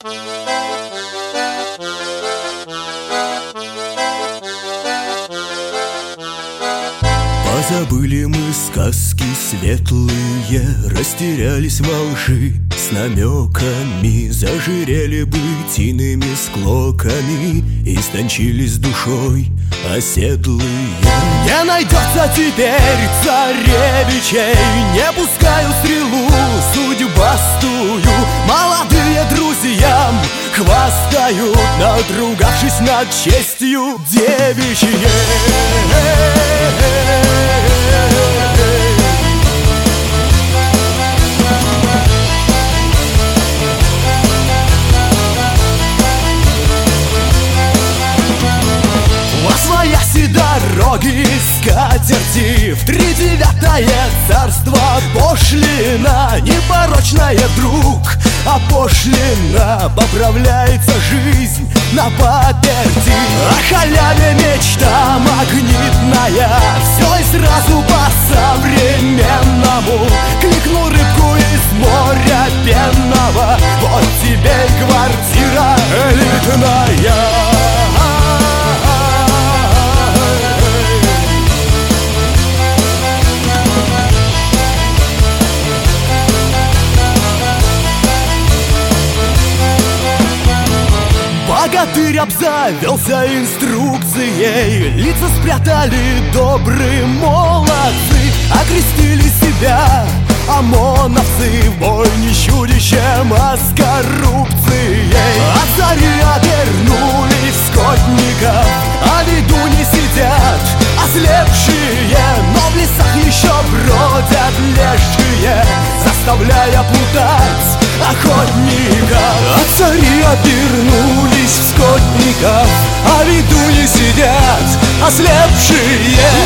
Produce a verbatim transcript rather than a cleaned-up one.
Позабыли мы сказки светлые, растерялись во лжи с намеками, зажирели бытийными склоками, истончились душой оседлые. Не найдется теперь царевичей, не пускаю стрелу судьбастую. Молодые друзьям хвастают, надругавшись над честью девичьей. Освояси дороги скатерти, в тридевятое царство пошлина непорочная, друг, а пошлина поправляется жизнь на паперти. О халяве мечта магнитная, все и сразу по-современному. Кликнул рыбку из моря пенного, вот тебе и квартира элитная. Богатырь обзавелся инструкцией, лица спрятали добрые молодцы, окрестили себя ОМОНовцы, в бой не чудищем, а с коррупцией. От зари обернулись скотников, а виду не сидят ослепшие, но в лесах еще бродят лешие, заставляя плутать охотника. От цари обернулись в скотников, а виду не сидят ослепшие,